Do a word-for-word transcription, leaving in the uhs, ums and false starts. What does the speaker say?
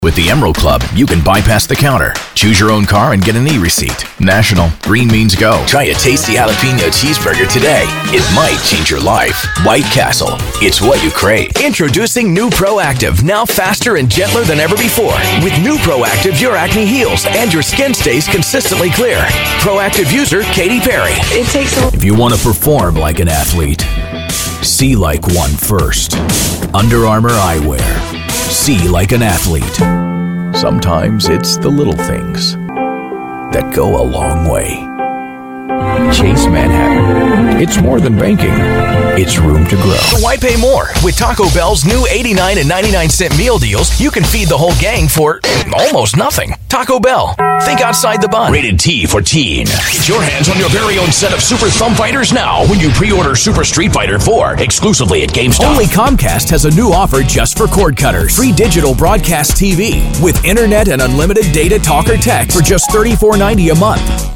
With the Emerald Club, you can bypass the counter, choose your own car, and get an e-receipt. National, green means go. Try a tasty jalapeno cheeseburger today. It might change your life. White Castle, it's what you crave. Introducing new Proactive, now faster and gentler than ever before. With new Proactive, your acne heals and your skin stays consistently clear. Proactive user Katy Perry. It takes a... If you want to perform like an athlete, see like one first. Under Armour Eyewear. See like an athlete. Sometimes it's the little things that go a long way. Chase Manhattan. It's more than banking. It's room to grow. So why pay more? With Taco Bell's new eighty-nine and ninety-nine cent meal deals, you can feed the whole gang for almost nothing. Taco Bell. Think outside the bun. Rated T for teen. Get your hands on your very own set of Super Thumb Fighters now when you pre-order Super Street Fighter four exclusively at GameStop. Only Comcast has a new offer just for cord cutters. Free digital broadcast T V with internet and unlimited data, talk, or text for just thirty-four ninety a month.